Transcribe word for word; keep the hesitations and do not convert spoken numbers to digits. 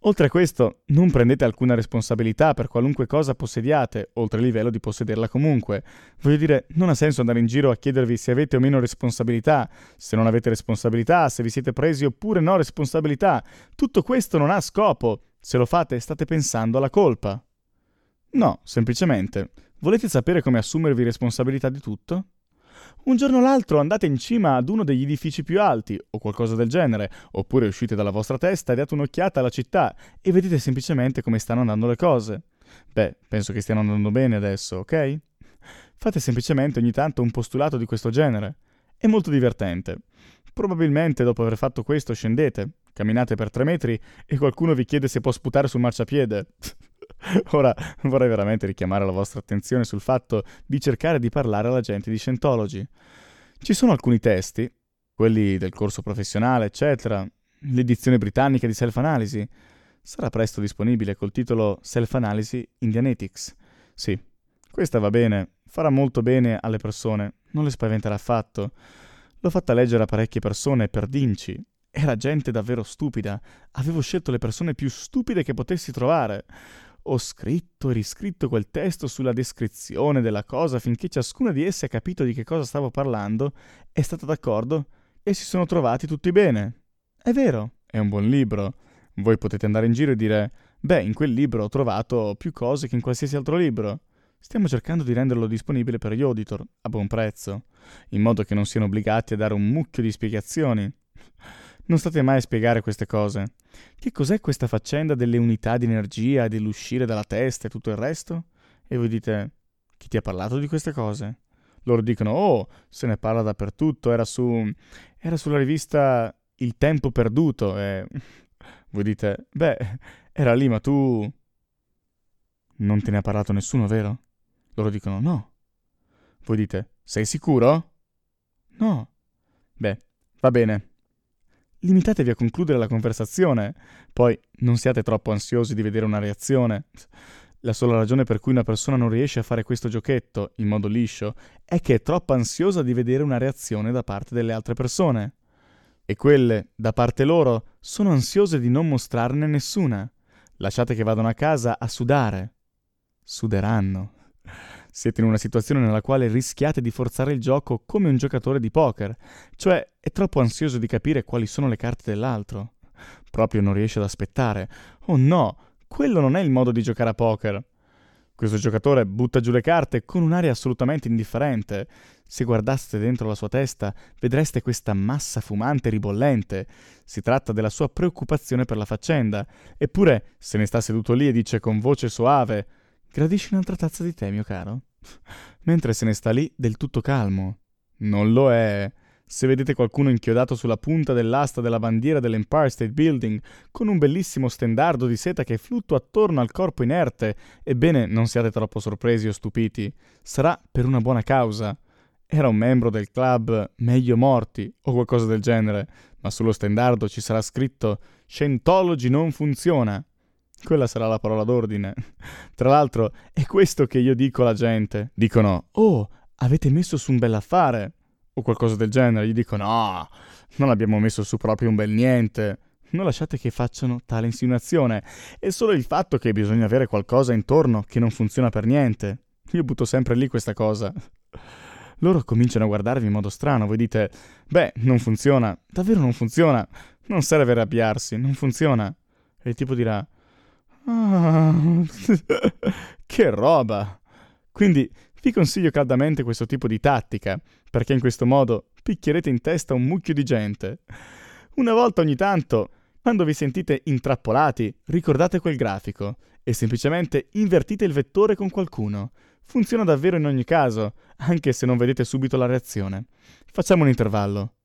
Oltre a questo, non prendete alcuna responsabilità per qualunque cosa possediate, oltre il livello di possederla comunque. Voglio dire, non ha senso andare in giro a chiedervi se avete o meno responsabilità, se non avete responsabilità, se vi siete presi oppure no responsabilità. Tutto questo non ha scopo. Se lo fate, state pensando alla colpa. No, semplicemente, volete sapere come assumervi responsabilità di tutto? Un giorno o l'altro andate in cima ad uno degli edifici più alti, o qualcosa del genere, oppure uscite dalla vostra testa e date un'occhiata alla città e vedete semplicemente come stanno andando le cose. Beh, penso che stiano andando bene adesso, ok? Fate semplicemente ogni tanto un postulato di questo genere. È molto divertente. Probabilmente dopo aver fatto questo scendete, camminate per tre metri e qualcuno vi chiede se può sputare sul marciapiede. Ora vorrei veramente richiamare la vostra attenzione sul fatto di cercare di parlare alla gente di Scientology. Ci sono alcuni testi, quelli del corso professionale, eccetera, l'edizione britannica di Self-Analysi. Sarà presto disponibile col titolo Self-Analysi in Dianetics. Sì, questa va bene, farà molto bene alle persone, non le spaventerà affatto. L'ho fatta leggere a parecchie persone per dinci. Era gente davvero stupida. Avevo scelto le persone più stupide che potessi trovare. Ho scritto e riscritto quel testo sulla descrizione della cosa finché ciascuna di esse ha capito di che cosa stavo parlando, è stata d'accordo e si sono trovati tutti bene. È vero, è un buon libro. Voi potete andare in giro e dire: beh, in quel libro ho trovato più cose che in qualsiasi altro libro. Stiamo cercando di renderlo disponibile per gli auditor, a buon prezzo, in modo che non siano obbligati a dare un mucchio di spiegazioni. Non state mai a spiegare queste cose. Che cos'è questa faccenda delle unità di energia, dell'uscire dalla testa e tutto il resto? E voi dite: chi ti ha parlato di queste cose? Loro dicono: oh, se ne parla dappertutto, era su... era sulla rivista Il Tempo Perduto, e... voi dite: beh, era lì, ma tu... non te ne ha parlato nessuno, vero? Loro dicono: no. Voi dite: sei sicuro? No. Beh, va bene. Limitatevi a concludere la conversazione, poi non siate troppo ansiosi di vedere una reazione. La sola ragione per cui una persona non riesce a fare questo giochetto in modo liscio è che è troppo ansiosa di vedere una reazione da parte delle altre persone. E quelle, da parte loro, sono ansiose di non mostrarne nessuna. Lasciate che vadano a casa a sudare. Suderanno. Siete in una situazione nella quale rischiate di forzare il gioco come un giocatore di poker, cioè è troppo ansioso di capire quali sono le carte dell'altro. Proprio non riesce ad aspettare. Oh no, quello non è il modo di giocare a poker. Questo giocatore butta giù le carte con un'aria assolutamente indifferente. Se guardaste dentro la sua testa, vedreste questa massa fumante ribollente. Si tratta della sua preoccupazione per la faccenda. Eppure, se ne sta seduto lì e dice con voce soave: gradisci un'altra tazza di tè, mio caro? Mentre se ne sta lì del tutto calmo. Non lo è. Se vedete qualcuno inchiodato sulla punta dell'asta della bandiera dell'Empire State Building con un bellissimo stendardo di seta che fluttua attorno al corpo inerte, ebbene non siate troppo sorpresi o stupiti. Sarà per una buona causa. Era un membro del club Meglio Morti o qualcosa del genere, ma sullo stendardo ci sarà scritto Scientology non funziona. Quella sarà la parola d'ordine. Tra l'altro, è questo che io dico alla gente. Dicono: oh, avete messo su un bell'affare. O qualcosa del genere. Gli dico: no, non abbiamo messo su proprio un bel niente. Non lasciate che facciano tale insinuazione. È solo il fatto che bisogna avere qualcosa intorno che non funziona per niente. Io butto sempre lì questa cosa. Loro cominciano a guardarvi in modo strano. Voi dite: beh, non funziona. Davvero non funziona. Non serve arrabbiarsi, non funziona. E il tipo dirà: ah, che roba! Quindi vi consiglio caldamente questo tipo di tattica, perché in questo modo picchierete in testa un mucchio di gente. Una volta ogni tanto, quando vi sentite intrappolati, ricordate quel grafico e semplicemente invertite il vettore con qualcuno. Funziona davvero in ogni caso, anche se non vedete subito la reazione. Facciamo un intervallo.